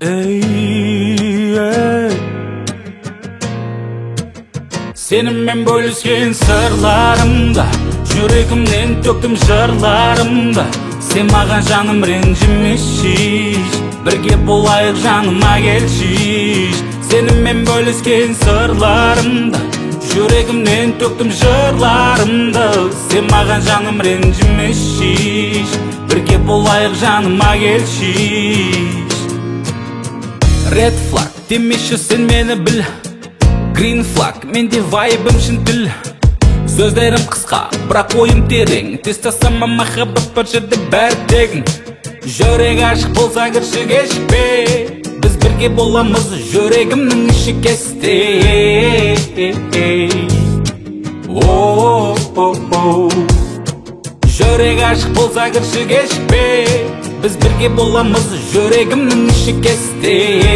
Seninмен bölüşken sırlarımda, yüreğimden töktüm jırlarımda. Sen mаған жаным ренжімешіш, бірге болайық жаныма келшіш. Seninмен bölüşken sırlarımda, yüreğimden töktüm jırlarımda. Sen mаған жаным ренжімешіш, бірге болайық жаныма келшіш. Red flag демеші sen meni bil, Green flag менде вайбым шын тіл. Сөздерім қысқа, бірақ ойым терең. Тез тастама махаббат бар жерде бәрі тегін. Жүрек ашық болса кірші кешпе, біз бірге боламыз жүрегімнің іші кесте. Жүрек ашық болса кірші кешпе, біз бірге боламыз жүрегімнің іші кесте.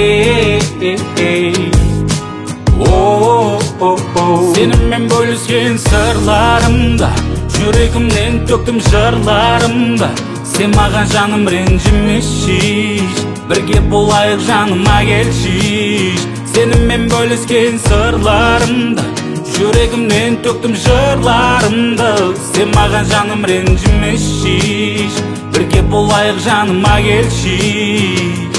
Seninмен bölüşken sırlarımda, yüreğimden töktüm jırlarımda. Sen mаған жаным ренжімешіш, бірге болайық жаныма келшіш. Seninмен bölüşken sırlarımda, yüreğimden töktüm jırlarımda. Sen mаған жаным ренжімешіш, бірге болайық жаныма келшіш.